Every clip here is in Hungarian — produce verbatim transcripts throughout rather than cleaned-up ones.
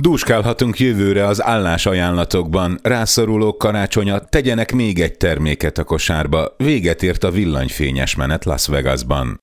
Dúskálhatunk jövőre az állásajánlatokban. Rászorulók karácsonya, tegyenek még egy terméket a kosárba. Véget ért a villanyfényes menet Las Vegasban.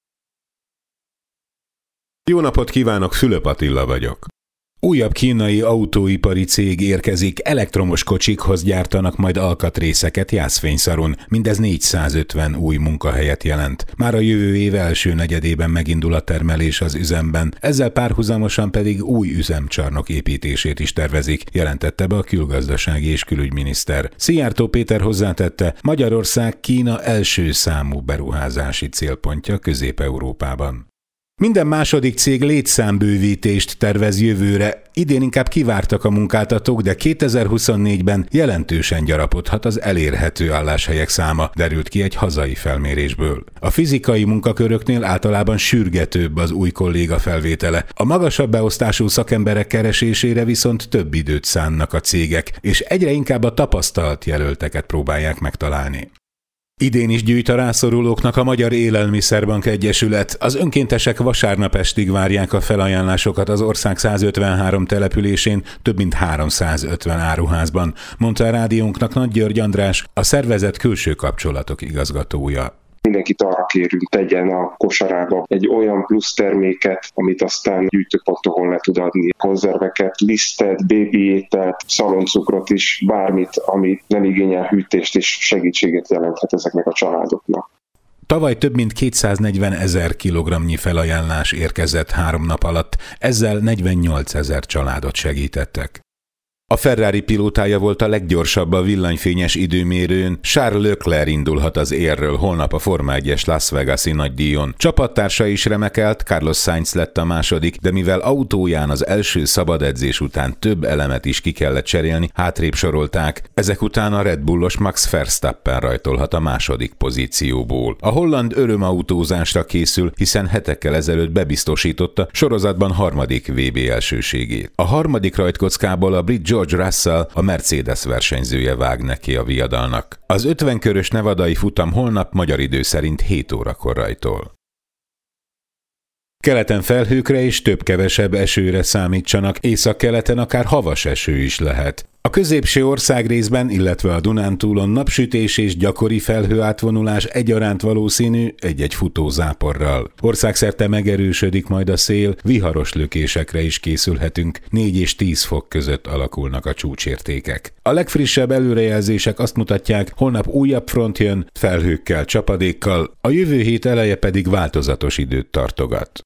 Jó napot kívánok, Fülöp Attila vagyok. Újabb kínai autóipari cég érkezik, elektromos kocsikhoz gyártanak majd alkatrészeket Jászfényszarun, mindez négyszázötven új munkahelyet jelent. Már a jövő év első negyedében megindul a termelés az üzemben, ezzel párhuzamosan pedig új üzemcsarnok építését is tervezik, jelentette be a külgazdasági és külügyminiszter. Szijjártó Péter hozzátette, Magyarország Kína első számú beruházási célpontja Közép-Európában. Minden második cég létszámbővítést tervez jövőre, idén inkább kivártak a munkáltatók, de kétezer-huszonnégyben jelentősen gyarapodhat az elérhető álláshelyek száma, derült ki egy hazai felmérésből. A fizikai munkaköröknél általában sürgetőbb az új kolléga felvétele, a magasabb beosztású szakemberek keresésére viszont több időt szánnak a cégek, és egyre inkább a tapasztalt jelölteket próbálják megtalálni. Idén is gyűjt a rászorulóknak a Magyar Élelmiszerbank Egyesület. Az önkéntesek vasárnap estig várják a felajánlásokat az ország százötvenhárom településén, több mint háromszázötven áruházban, mondta a rádiónknak Nagy György András, a szervezet külső kapcsolatok igazgatója. Mindenkit arra kérünk, tegyen a kosarába egy olyan plusz terméket, amit aztán gyűjtőpontokon le tud adni. Konzerveket, lisztet, bébi ételt, szaloncukrot is, bármit, ami nem igényel hűtést és segítséget jelenthet ezeknek a családoknak. Tavaly több mint kétszáznegyven ezer kilogramnyi felajánlás érkezett három nap alatt, ezzel negyvennyolc ezer családot segítettek. A Ferrari pilótája volt a leggyorsabb a villanyfényes időmérőn, Charles Leclerc indulhat az érről holnap a Forma egyes Las Vegas-i nagydíjon. Csapattársa is remekelt, Carlos Sainz lett a második, de mivel autóján az első szabad edzés után több elemet is ki kellett cserélni, hátrébb sorolták, ezek után a Red Bullos Max Verstappen rajtolhat a második pozícióból. A holland örömautózásra készül, hiszen hetekkel ezelőtt bebiztosította sorozatban harmadik vé bé elsőségét. A harmadik rajtkockából a brit George Russell, a Mercedes versenyzője vág neki a viadalnak. Az ötven körös nevadai futam holnap magyar idő szerint hét órakor rajtol. Keleten felhőkre és több-kevesebb esőre számítsanak, északkeleten akár havas eső is lehet. A középső országrészben, illetve a Dunántúlon napsütés és gyakori felhőátvonulás egyaránt valószínű egy-egy futózáporral. Országszerte megerősödik majd a szél, viharos lökésekre is készülhetünk, négy és tíz fok között alakulnak a csúcsértékek. A legfrissebb előrejelzések azt mutatják, holnap újabb front jön, felhőkkel, csapadékkal, a jövő hét eleje pedig változatos időt tartogat.